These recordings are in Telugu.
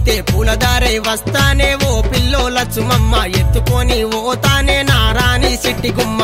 పోతే పూలదారై వస్తానే ఓ పిల్లో లచ్చుమమ్మ ఎత్తుకొని ఓతానే నారాణి సిట్టి గుమ్మ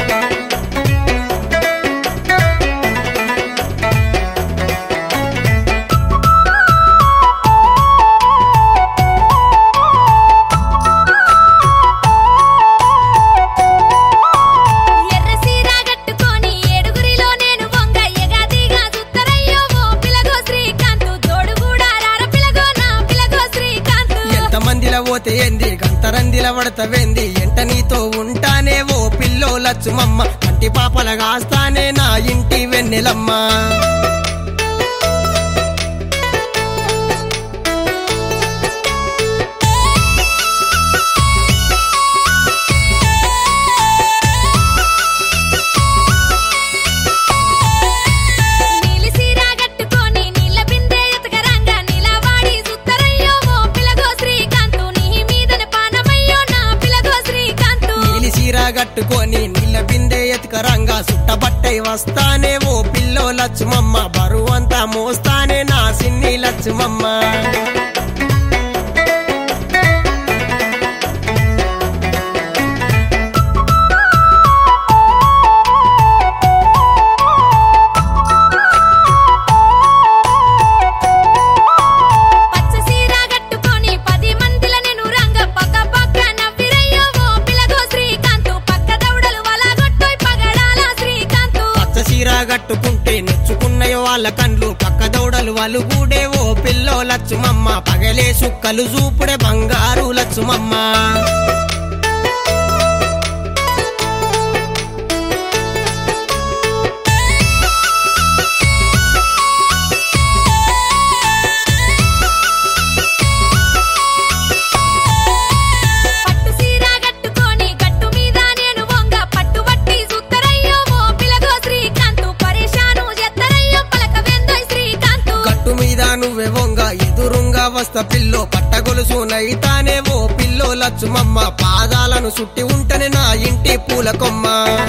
పోతే ఏంది గంతరందిల పడతవేంది ఎంట నీతో ఉంటానే ఓ పిల్లో లచ్చుమమ్మ కంటి పాపల కాస్తానే నా ఇంటి వెన్నెలమ్మ గట్టుకొని నీళ్ళ బిందె ఎత్తుకరంగా సుట్టబట్టై వస్తానే ఓ పిల్లో లచ్చుమమ్మ బరువంతా మోస్తానే నా సిన్ని లచ్చుమమ్మ గట్టుకుంటే నెచ్చుకున్నయో వాళ్ళ కండ్లు పక్క దౌడలు వాళ్ళు గూడే ఓ పిల్లో లచ్చుమమ్మ పగలే సుక్కలు చూపుడే బంగారు లచ్చుమమ్మ నువ్వే వంగ ఎదురుంగా వస్త పిల్లో పట్టగొలుసు నైతానే ఓ పిల్లో లచ్చుమమ్మ పాదాలను సుట్టి ఉంటనే నా ఇంటి పూల కొమ్మ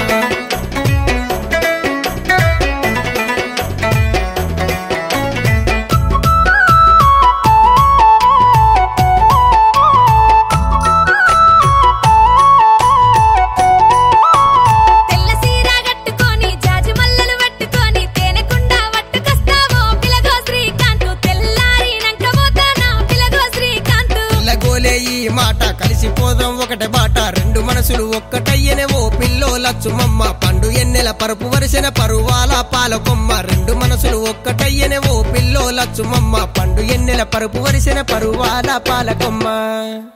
మాట కలిసిపోదాం ఒకటే బాట రెండు మనసులు ఒక్కటయ్యనే ఓ పిల్లో లచ్చుమమ్మ పండు ఎన్నెల పరుపు వరిసిన పరువాల పాలకొమ్మ రెండు మనసులు ఒక్కటయ్యనే ఓ పిల్లో లచ్చుమమ్మ పండు ఎన్నెల పరుపు వరిసిన పరువాల పాలకొమ్మ